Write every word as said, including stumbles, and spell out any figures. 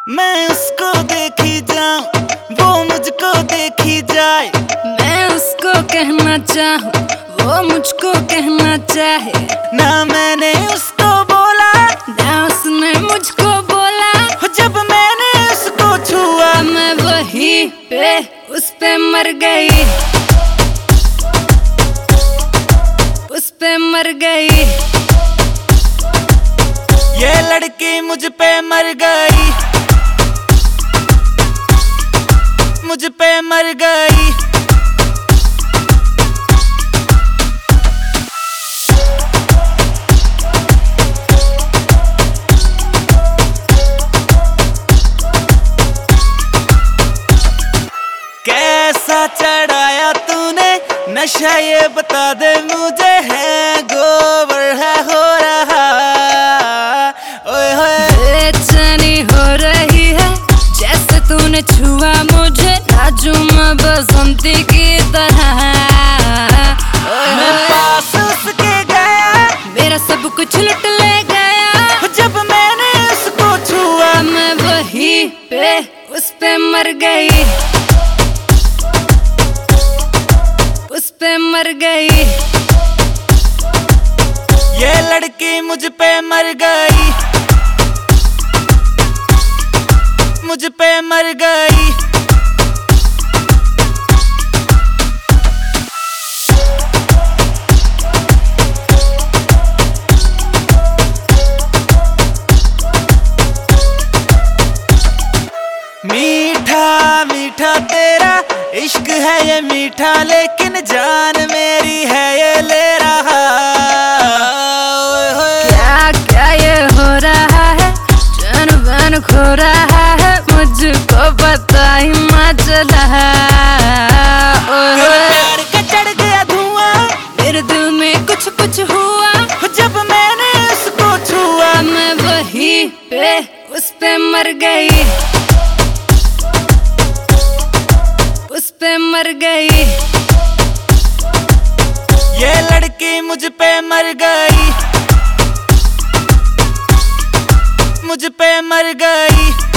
मैं उसको देखी जाऊं, वो मुझको देखी जाए। मैं उसको कहना चाहूं, वो मुझको कहना चाहे। ना मैंने उसको बोला, ना उसने मुझको बोला। जब मैंने उसको छुआ, मैं वहीं पे उस पे मर गई, उस पे मर गई। ये लड़की मुझ पे मर गई, मुझ पे मर गई। कैसा चढ़ाया तूने नशा, ये बता दे मुझे, है गोबर है हो रहा। ओए होए बेचैनी हो रही है जैसे तूने छुआ मुझे, नाजुमा बसंती की तरह। मैं पास उसके गया, मेरा सब कुछ लुट ले गया। जब मैंने उसको छुआ, मैं वहीं पे उस पे मर गई, उस पे मर गई। ये लड़की मुझ पे मर गई, मुझ पे मर गई। मीठा मीठा तेरा इश्क है ये मीठा, लेकिन जान मेरी है ये ले रहा। क्या क्या ये हो रहा है, जान बन खो रहा है, मुझको पता ही ना चला। प्यार का चढ़ गया धुआं, मेरे दिल में कुछ कुछ हुआ। जब मैंने उसको छुआ, मैं वहीं पे उस पे मर गई, उस पे मर गई। ये लड़की मुझ पे मर गई, मुझ पे मर गई।